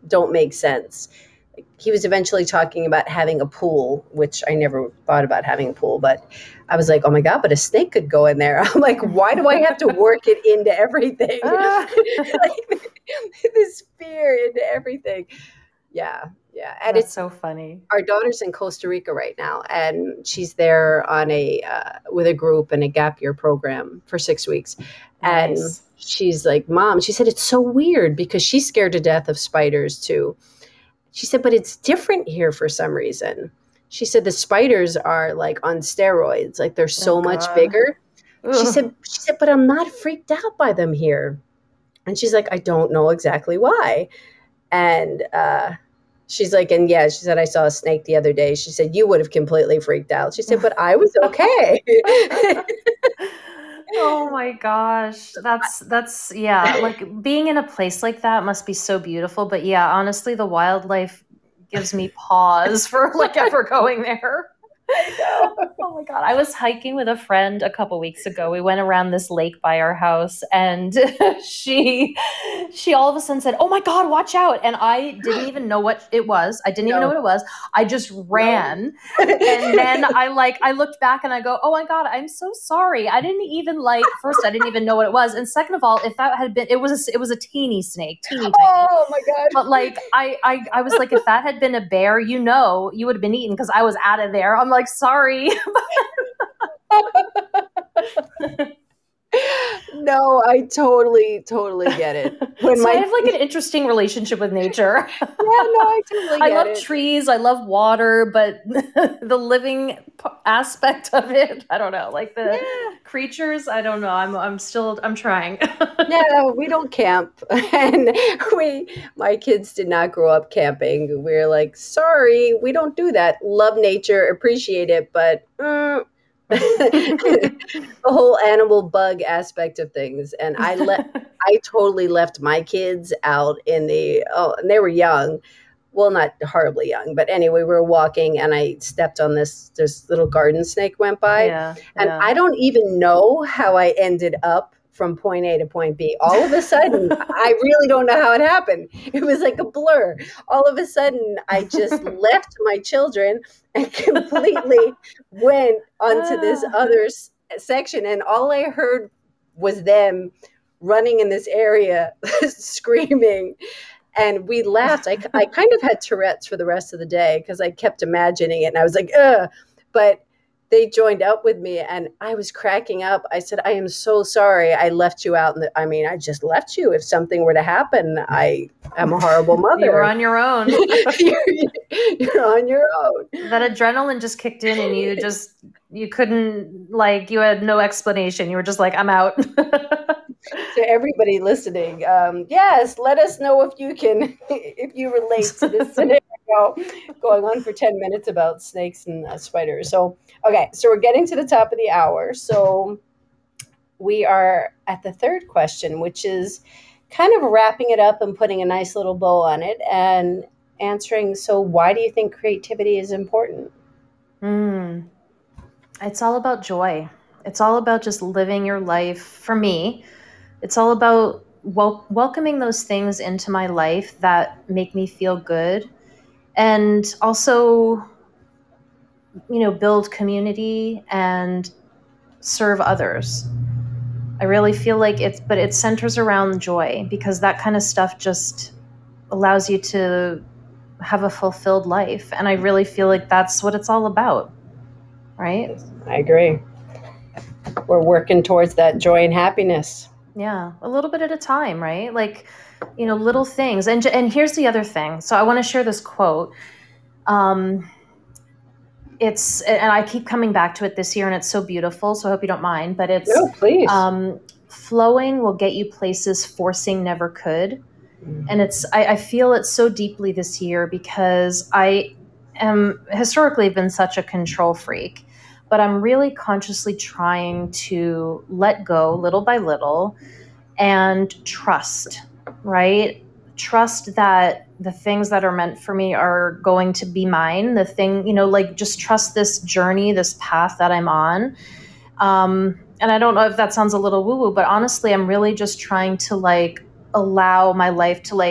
don't make sense. He was eventually talking about having a pool, which I never thought about having a pool, but I was like, oh my God, but a snake could go in there. I'm like, why do I have to work it into everything? Ah. Like, this fear into everything. Yeah. Yeah. And That's it's so funny. our daughter's in Costa Rica right now, and she's there on a uh, with a group in a gap year program for six weeks. And Nice. she's like, Mom, she said, it's so weird because she's scared to death of spiders too. She said, but it's different here for some reason. She said the spiders are like on steroids, like they're Oh so much God. bigger. She Ugh. said, she said, but I'm not freaked out by them here. And she's like, I don't know exactly why. And uh, she's like, and yeah, she said, I saw a snake the other day. She said, you would have completely freaked out. She said, but I was okay. Oh my gosh. That's that's yeah, like being in a place like that must be so beautiful. But yeah, honestly, the wildlife gives me pause for like ever going there. I know. Oh my God. I was hiking with a friend a couple weeks ago. We went around this lake by our house and she she all of a sudden said, "Oh my God, watch out." And I didn't even know what it was. I didn't even know No, what it was. I just ran. no. And then I like I looked back and I go, "Oh my God, I'm so sorry. I didn't even like first I didn't even know what it was. And second of all, if that had been it was a, it was a teeny snake, teeny tiny. Oh my But like I, I I was like, if that had been a bear, you know, you would have been eaten because I was out of there. I'm like, sorry. God. No, I totally, totally get it. When So I my have like an interesting relationship with nature. yeah, no, I totally I get love it. trees, I love water, but the living p- aspect of it, I don't know. Like the Yeah. creatures, I don't know. I'm I'm still I'm trying. Yeah, we don't camp. And we my kids did not grow up camping. We're like, sorry, we don't do that. Love nature, appreciate it, but mm, the whole animal bug aspect of things. And I let I totally left my kids out in the oh, and they were young. Well, not horribly young, but anyway, we were walking and I stepped on this this little garden snake went by. Yeah, And yeah. I don't even know how I ended up from point A to point B. All of a sudden, I really don't know how it happened. It was like a blur. All of a sudden, I just left my children and completely went onto this Ah. other s- section. And all I heard was them running in this area, screaming. And we laughed. I, I kind of had Tourette's for the rest of the day because I kept imagining it. And I was like, ugh. But they joined up with me and I was cracking up. I said, I am so sorry I left you out. In the, I mean, I just left you. If something were to happen, I am a horrible You were mother. on your own. you're, you're on your own. That adrenaline just kicked in and you just you couldn't like you had no explanation. You were just like, I'm out. To everybody listening, um, yes, let us know if you can, if you relate to this scenario going on for ten minutes about snakes and uh, spiders. So, okay, so we're getting to the top of the hour. So we are at the third question, which is kind of wrapping it up and putting a nice little bow on it and answering, so why do you think creativity is important? Mm. It's all about joy. It's all about just living your life. For me, it's all about wel- welcoming those things into my life that make me feel good and also, you know, build community and serve others. I really feel like it's, but it centers around joy because that kind of stuff just allows you to have a fulfilled life. And I really feel like that's what it's all about, right? Yes, I agree. We're working towards that joy and happiness. Yeah, a little bit at a time, right? Like, you know, little things. And and here's the other thing. So I want to share this quote. Um, it's and I keep coming back to it this year, and it's so beautiful. So I hope you don't mind. But it's No, please. um, flowing will get you places forcing never could. And it's I, I feel it so deeply this year because I am historically been such a control freak, but I'm really consciously trying to let go little by little and trust, right? Trust that the things that are meant for me are going to be mine. The thing, you know, like just trust this journey, this path that I'm on. Um, and I don't know if that sounds a little woo woo, but honestly, I'm really just trying to like allow my life to like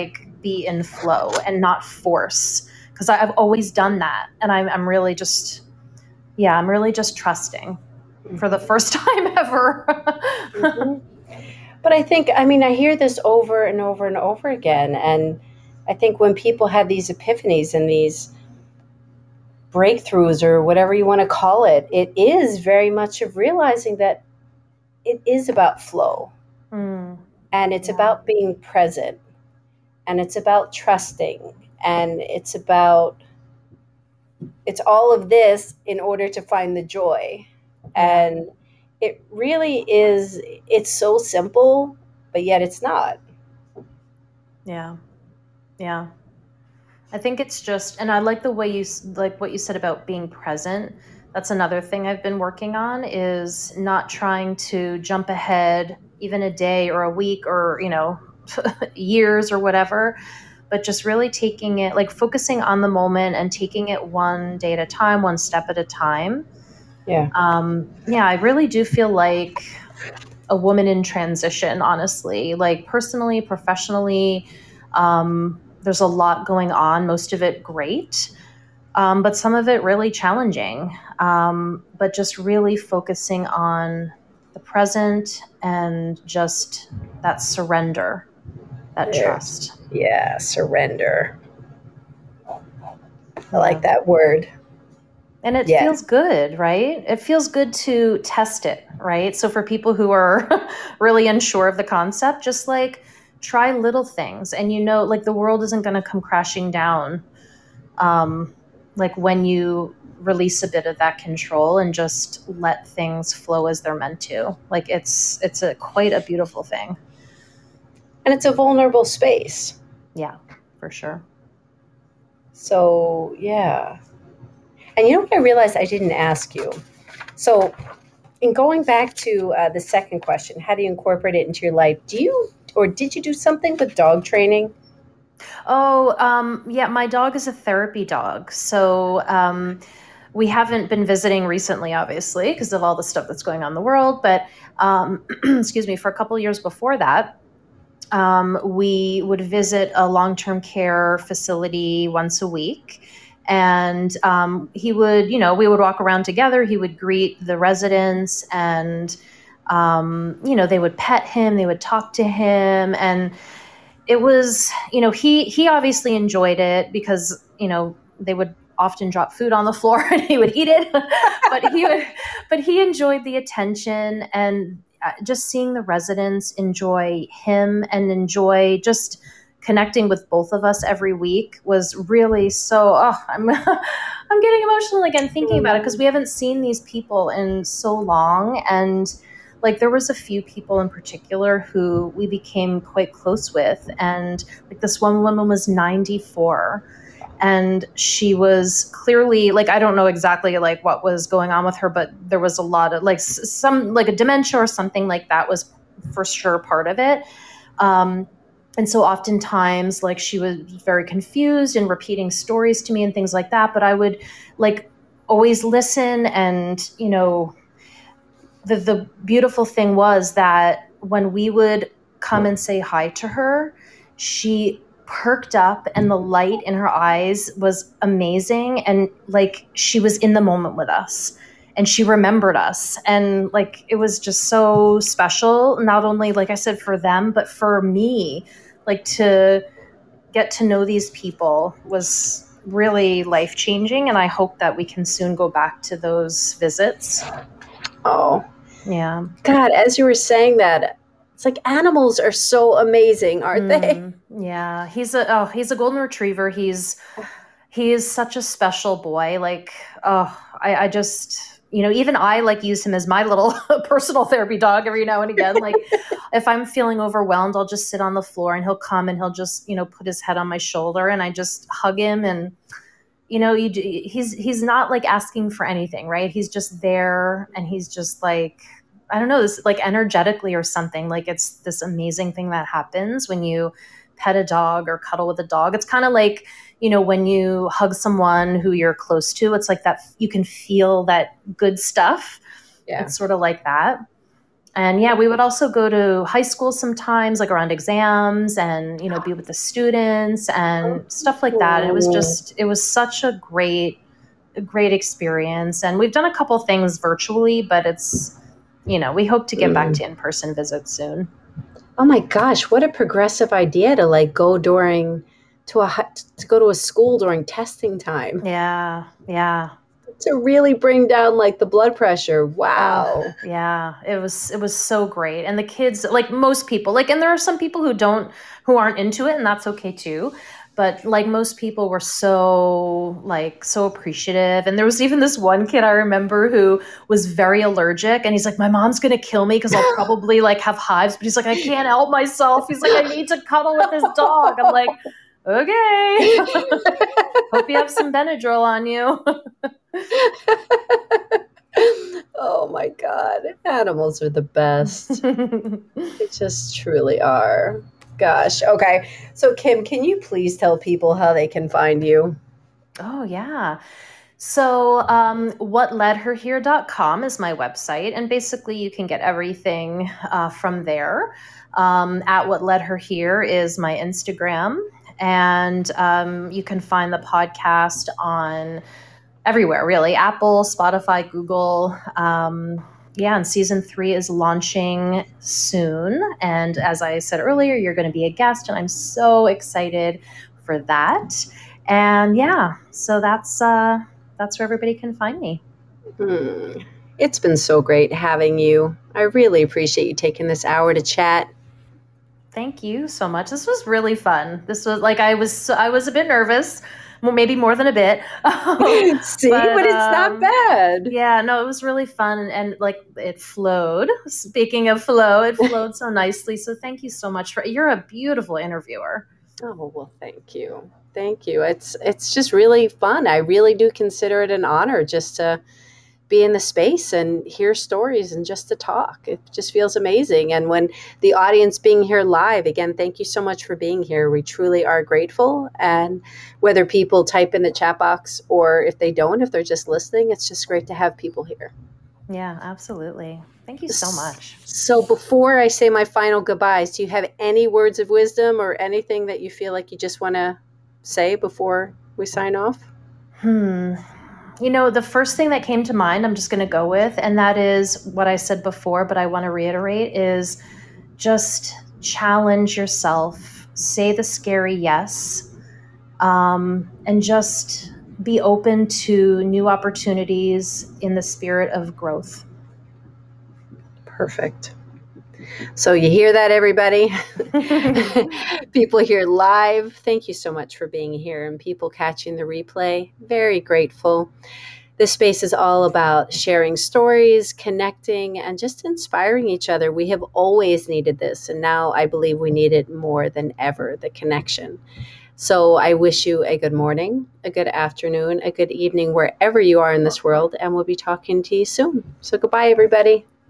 be in flow and not force, because I've always done that. And I'm, I'm really just, yeah, I'm really just trusting for the first time ever. Mm-hmm. But I think, I mean, I hear this over and over and over again. And I think when people have these epiphanies and these breakthroughs or whatever you want to call it, it is very much of realizing that it is about flow. Mm, And it's yeah. about being present. And it's about trusting. And it's about, it's all of this in order to find the joy. Yeah. And it really is, it's so simple, but yet it's not. Yeah. Yeah. I think it's just, and I like the way you, like what you said about being present. That's another thing I've been working on, is not trying to jump ahead even a day or a week or, you know, years or whatever, but just really taking it, like focusing on the moment and taking it one day at a time, one step at a time. Yeah. Um, yeah, I really do feel like a woman in transition, honestly, like personally, professionally. Um, there's a lot going on, most of it great, um, but some of it really challenging. Um, but just really focusing on the present and just that surrender, that There. trust. Yeah. Surrender. I Yeah. like that word. And it Yeah. feels good, right? It feels good to test it, right? So for people who are really unsure of the concept, just like try little things, and you know, like the world isn't going to come crashing down. Um, like when you release a bit of that control and just let things flow as they're meant to. Like it's it's a quite a beautiful thing. And it's a vulnerable space. Yeah, for sure. So, yeah. And you know what I realized I didn't ask you? So, in going back to uh, the second question, how do you incorporate it into your life? Do you, or did you do something with dog training? Oh, um, yeah, my dog is a therapy dog. So um, we haven't been visiting recently, obviously, because of all the stuff that's going on in the world. But um, excuse me, for a couple of years before that, um, we would visit a long-term care facility once a week. And um, he would, you know, we would walk around together. He would greet the residents, and, um, you know, they would pet him, they would talk to him. And it was, you know, he he obviously enjoyed it because, you know, they would often drop food on the floor and he would eat it. but he would, but he enjoyed the attention, and uh, just seeing the residents enjoy him and enjoy just connecting with both of us every week was really so, oh, I'm I'm getting emotional again thinking about it, because we haven't seen these people in so long. And like there was a few people in particular who we became quite close with, and like this one woman was ninety-four, and she was clearly, like, I don't know exactly like what was going on with her, but there was a lot of like s- some like a dementia or something like that was for sure part of it. Um, and so oftentimes like she was very confused and repeating stories to me and things like that, but I would like always listen. And you know, the the beautiful thing was that when we would come and say hi to her, she perked up and the light in her eyes was amazing, and like she was in the moment with us, and she remembered us, and like it was just so special, not only like I said for them, but for me, like to get to know these people was really life changing, and I hope that we can soon go back to those visits. Oh, Yeah. God, as you were saying that, it's like animals are so amazing, aren't they? Mm, yeah, he's a oh, he's a golden retriever. He's he is such a special boy. Like, oh, I, I just, you know, even I like use him as my little personal therapy dog every now and again. Like, if I'm feeling overwhelmed, I'll just sit on the floor and he'll come and he'll just, you know, put his head on my shoulder and I just hug him. And you know, you d- he's he's not like asking for anything, right? He's just there, and he's just like, I don't know, this like energetically or something. Like it's this amazing thing that happens when you pet a dog or cuddle with a dog. It's kind of like, you know, when you hug someone who you're close to, it's like that you can feel that good stuff. Yeah. It's sort of like that. And yeah, we would also go to high school sometimes, like around exams and, you know, be with the students and stuff like that. And it was Oh. just, it was such a great, a great experience. And we've done a couple things virtually, but it's, you know, we hope to get back Mm. to in-person visits soon. Oh my gosh, what a progressive idea to like go during to a hi- to go to a school during testing time Yeah, yeah. to really bring down like the blood pressure. Oh, Wow. yeah. It was it was so great. And the kids, like most people, like and there are some people who don't who aren't into it and that's okay too. But like most people were so like so appreciative. And there was even this one kid I remember who was very allergic and he's like, my mom's gonna kill me because I'll probably like have hives, but he's like, I can't help myself. He's like, I need to cuddle with this dog. I'm like, okay. Hope you have some Benadryl on you. Oh my God. Animals are the best. They just truly are. Gosh. Okay. So, Kim, can you please tell people how they can find you? Oh, yeah. So, um, what led her here dot com is my website, and basically you can get everything uh, from there. Um, at What Led Her Here is my Instagram, and um, you can find the podcast on everywhere, really. Apple, Spotify, Google. Um, yeah, and season three is launching soon. And as I said earlier, you're going to be a guest, and I'm so excited for that. And yeah, so that's uh, that's where everybody can find me. Hmm. It's been so great having you. I really appreciate you taking this hour to chat. Thank you so much. This was really fun. This was like I was I was a bit nervous, well, maybe more than a bit, See, but but it's not um, bad. yeah, no, it was really fun and, and like it flowed. Speaking of flow, it flowed so nicely. So thank you so much for you're a beautiful interviewer. Oh, well, thank you. Thank you. It's it's just really fun. I really do consider it an honor just to be in the space and hear stories and just to talk. It just feels amazing. And when the audience being here live, again, thank you so much for being here. We truly are grateful. And whether people type in the chat box or if they don't, if they're just listening, it's just great to have people here. Yeah, absolutely. Thank you so much. So before I say my final goodbyes, do you have any words of wisdom or anything that you feel like you just want to say before we sign off? Hmm. You know, the first thing that came to mind, I'm just going to go with, and that is what I said before, but I want to reiterate is just challenge yourself, say the scary yes, um, and just be open to new opportunities in the spirit of growth. Perfect. So you hear that, everybody? People here live, thank you so much for being here. And people catching the replay, very grateful. This space is all about sharing stories, connecting, and just inspiring each other. We have always needed this, and now I believe we need it more than ever, the connection. So I wish you a good morning, a good afternoon, a good evening, wherever you are in this world, and we'll be talking to you soon. So goodbye, everybody.